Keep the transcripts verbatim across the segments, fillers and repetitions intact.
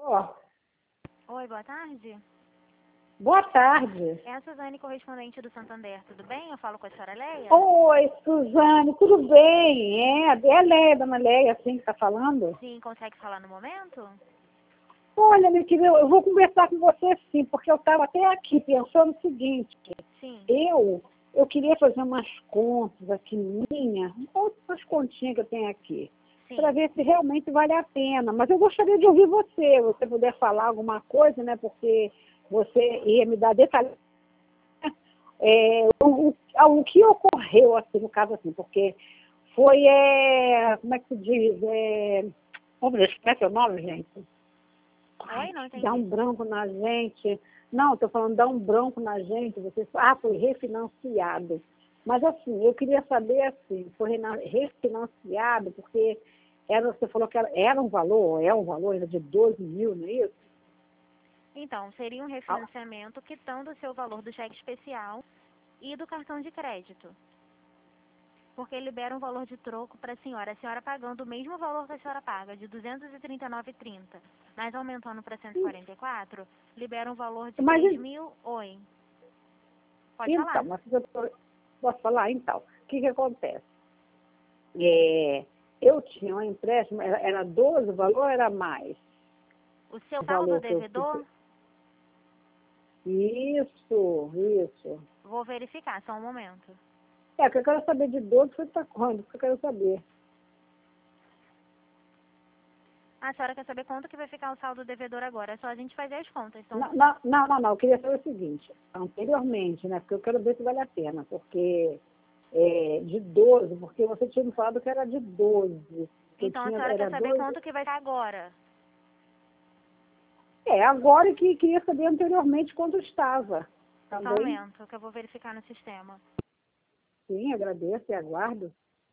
Ó, Oi, boa tarde. boa tarde. É a Suzane, correspondente do Santander. Tudo bem? Eu falo com a senhora Leia? Oi, Suzane, tudo bem? É, é a Leia, dona Leia, assim que está falando? Sim, consegue falar no momento? Olha, minha querida, eu vou conversar com você sim, porque eu estava até aqui pensando o seguinte, Sim. eu, eu queria fazer umas contas aqui minhas, outras continhas que eu tenho aqui, Sim. para ver se realmente vale a pena. Mas eu gostaria de ouvir você, você puder falar alguma coisa, né? Porque você ia me dar detalhes. É, o, o, o que ocorreu assim, no caso assim, porque foi, é, como é que se diz? É, oh, meu Deus, como é que é o nome, gente? Oi, não entendi. Dá um branco na gente. Não, estou falando, dá um branco na gente. Você, ah, foi refinanciado. Mas assim, eu queria saber assim, foi rena- refinanciado porque era, você falou que era, era um valor, é um valor ainda de doze mil, não é isso? Então, seria um refinanciamento quitando o seu valor do cheque especial e do cartão de crédito. Porque libera um valor de troco para a senhora. A senhora pagando o mesmo valor que a senhora paga, de duzentos e trinta e nove reais e trinta centavos, mas aumentando para cento e quarenta e quatro, libera um valor de Mas três mil. Oi. Pode então, falar. mas eu tô- posso falar então? O que que acontece? É, eu tinha um empréstimo, era, era doze o valor ou era mais? O seu O saldo valor que eu devedor, Isso, isso. vou verificar, só um momento. É, o que eu quero saber de doze foi para quando? O que eu quero saber. A senhora quer saber quanto que vai ficar o saldo devedor agora? É só a gente fazer as contas. Então, Não, não, não, não, não, eu queria saber o seguinte, anteriormente, né, porque eu quero ver se vale a pena, porque é, de doze, porque você tinha me falado que era de doze, que eu então a tinha, senhora quer era saber doze. quanto que vai ficar agora? É, agora que queria saber anteriormente quanto estava Só um também. momento, que eu vou verificar no sistema. Sim, agradeço e aguardo.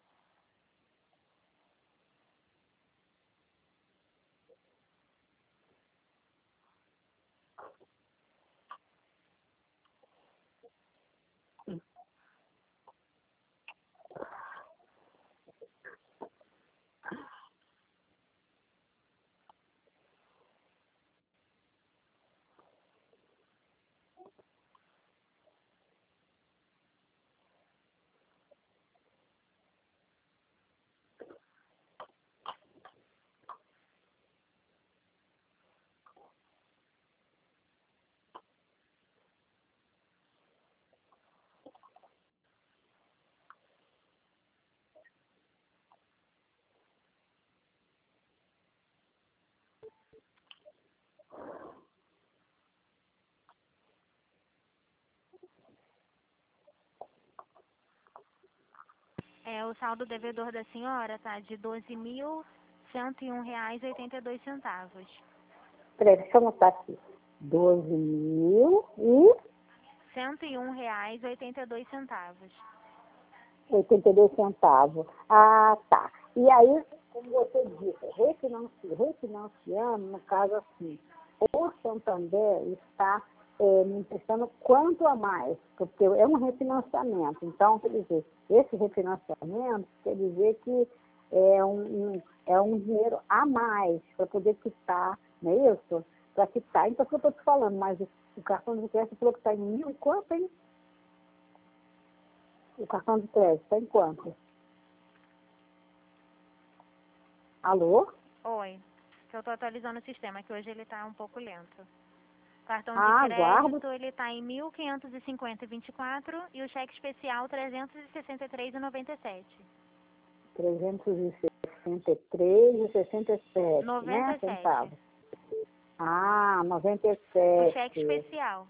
É, o saldo devedor da senhora tá de doze mil cento e um reais e oitenta e dois centavos. Peraí, deixa eu anotar aqui. doze mil e cento e um reais e oitenta e dois centavos. oitenta e dois centavos. Ah, tá. E aí, como você disse, refinanci, refinanciando, no caso assim, o Santander está é, me emprestando quanto a mais? Porque é um refinanciamento. Então, quer dizer, esse refinanciamento quer dizer que é um, um- é um dinheiro a mais para poder quitar, não é isso? Para quitar. Então, é o que eu estou te falando, mas o, o cartão de crédito falou que está em mil e quanto, hein? O cartão de crédito está em quanto? Alô? Oi, que eu tô atualizando o sistema, que hoje ele tá um pouco lento. O cartão de Ah, aguardo. crédito, ele tá em mil quinhentos e cinquenta e vinte e quatro e o cheque especial trezentos e sessenta e três e noventa e sete. trezentos e sessenta e três e sessenta e sete, noventa né? e sete. Centavos. Ah, noventa e O cheque sete. especial.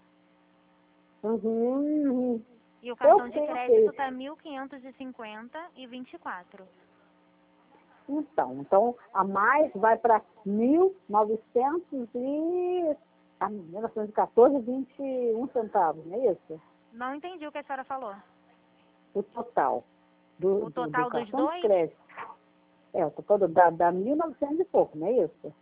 Uhum, uhum. E o Eu cartão de sei, eu crédito sei. tá mil quinhentos e cinquenta e vinte e quatro. Então, então, a mais vai para mil novecentos e ah, mil novecentos e quatorze e vinte e um centavos, não é isso? Não entendi o que a senhora falou. O total do, O do, do total dos cartão de dois? crédito. É, o total do- da, da mil e novecentos e pouco, não é isso?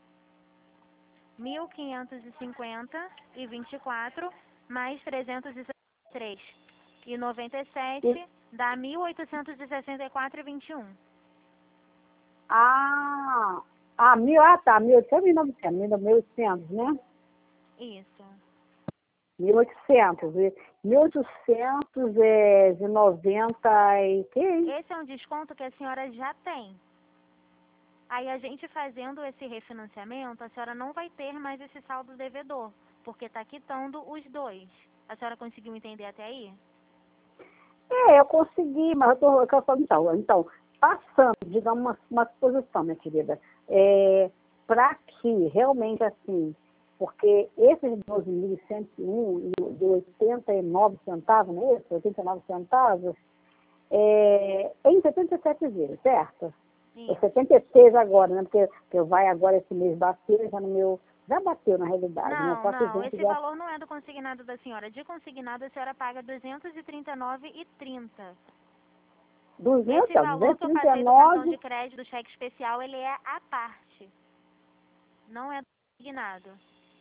mil quinhentos e cinquenta e vinte e quatro mais trezentos e sessenta e três e noventa e E, sete dá mil oitocentos e sessenta e quatro e vinte e um. ah, Ah, mil, ah, tá, mil oitocentos, mil novecentos, mil oitocentos, né? Isso. mil e oitocentos, e mil oitocentos é de noventa e que? Esse é um desconto que a senhora já tem. Aí a gente fazendo esse refinanciamento, a senhora não vai ter mais esse saldo devedor, porque está quitando os dois. A senhora conseguiu entender até aí? É, eu consegui, mas eu tô, eu tô falando, então, então, passando, digamos, uma, uma posição, minha querida, é, para que realmente assim, porque esses doze mil cento e um e de oitenta e nove centavos, não é isso? oitenta e nove centavos, é, em setenta e sete vezes, certo? É Isso. setenta e seis agora, né? Porque, porque vai agora esse mês bater, já no meu. Já bateu na realidade, né? Não, Só que não, gente esse já. valor não é do consignado da senhora. De consignado a senhora paga duzentos e trinta e nove reais e trinta centavos. duzentos, Esse ó, valor que eu passei do cartão de duzentos e trinta e nove. crédito do cheque especial, ele é à parte. Não é do consignado.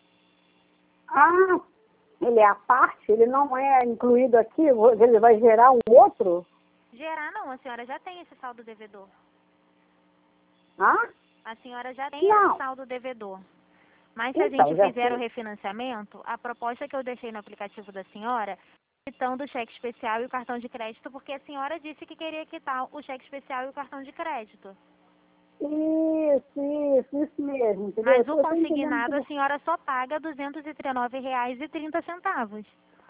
Ah, ele é a parte, ele não é incluído aqui, ele vai gerar um outro? Gerar não, a senhora já tem esse saldo devedor. Ah? A senhora já tem esse Não. saldo devedor. Mas se a Então, gente já fizer o sei. refinanciamento, a proposta que eu deixei no aplicativo da senhora, quitando o cheque especial e o cartão de crédito, porque a senhora disse que queria quitar o cheque especial e o cartão de crédito. Isso, isso, isso mesmo, entendeu? Mas Eu o estou entendendo consignado a tudo. senhora só paga duzentos e trinta e nove reais e trinta centavos.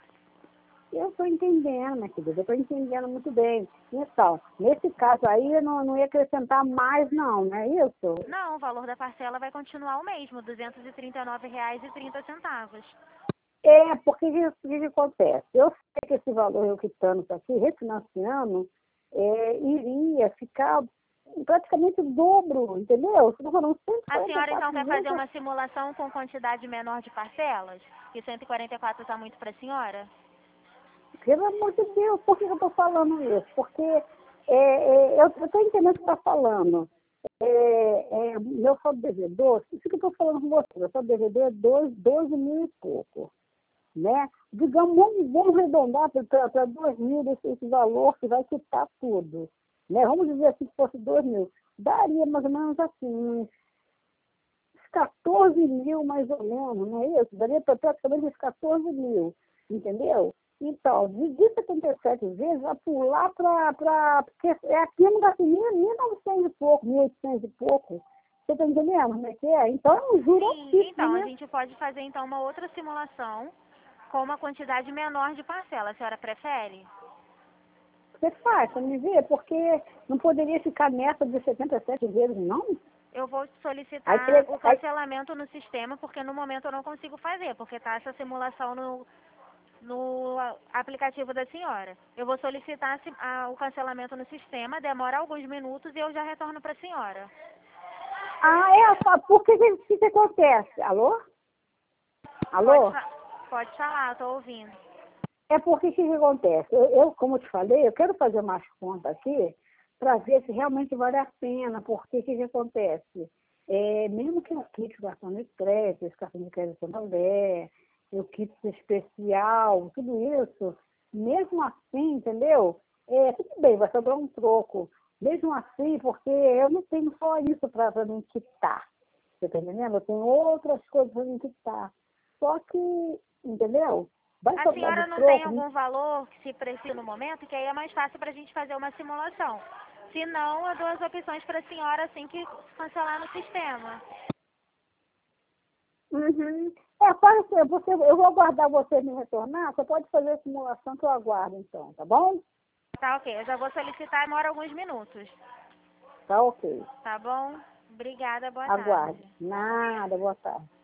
Eu estou entendendo, minha querida, eu estou entendendo muito bem. Então, nesse caso aí, eu não, não ia acrescentar mais, não, não é isso? Não, o valor da parcela vai continuar o mesmo, duzentos e trinta e nove reais e trinta centavos. É, porque o que, o que que acontece? Eu sei que esse valor eu quitando isso aqui, refinanciando, é, iria ficar praticamente o dobro, entendeu? Estou falando A senhora então cento e quarenta e quatro quer fazer vezes. uma simulação com quantidade menor de parcelas? Que cento e quarenta e quatro está muito para a senhora? Pelo amor de Deus, por que eu estou falando isso? Porque é, é, eu estou entendendo o que você está falando. É, é, meu saldo devedor, isso que eu estou falando com você, meu saldo devedor é doze mil e pouco, né? Digamos, vamos, vamos arredondar para dois mil desse, esse valor que vai quitar tudo, né? Vamos dizer assim que fosse dois mil. Daria mais ou menos assim, uns quatorze mil mais ou menos, não é isso? Daria para praticamente uns quatorze mil, entendeu? Então, de de setenta e sete vezes, vai pular para. Porque é aqui no gastei mil e novecentos e pouco, mil e oitocentos e pouco. Você está entendendo como é que é? Então é um juro Sim, altíssimo, então a né? gente pode fazer então uma outra simulação com uma quantidade menor de parcela. A senhora prefere? Você faz, você me vê, porque não poderia ficar nessa de setenta e sete vezes, não? Eu vou Aí, solicitar teria- o aí, cancelamento no sistema, porque no momento eu não consigo fazer, porque está essa simulação no, no a- aplicativo da senhora. Eu vou solicitar a si- a- o cancelamento no sistema, demora alguns minutos e eu já retorno para a senhora. ah, é, só, por que que que que acontece? Alô? Pode, Alô? fa- pode falar, estou ouvindo. É porque o que, que acontece? Eu, eu, como eu te falei, eu quero fazer umas contas aqui para ver se realmente vale a pena, porque o que, que acontece? É, mesmo que eu quite o cartão de crédito, esse cartão de crédito também, eu quite especial, tudo isso, mesmo assim, entendeu? É, tudo bem, vai sobrar um troco. Mesmo assim, porque eu não tenho só isso para me quitar. Você está entendendo? Eu tenho outras coisas para me quitar. Só que, entendeu? Vai A sobrar de senhora não tem troco. algum valor que se precisa no momento, que aí é mais fácil para a gente fazer uma simulação. Se não, eu dou as opções para a senhora assim que cancelar no sistema. Uhum. É, pode ser, você, eu vou aguardar você me retornar. Você pode fazer a simulação que eu aguardo, então, tá bom? Tá ok, eu já vou solicitar, demora alguns minutos. Tá ok. Tá bom? Obrigada, boa Aguarde. tarde. Nada, boa tarde.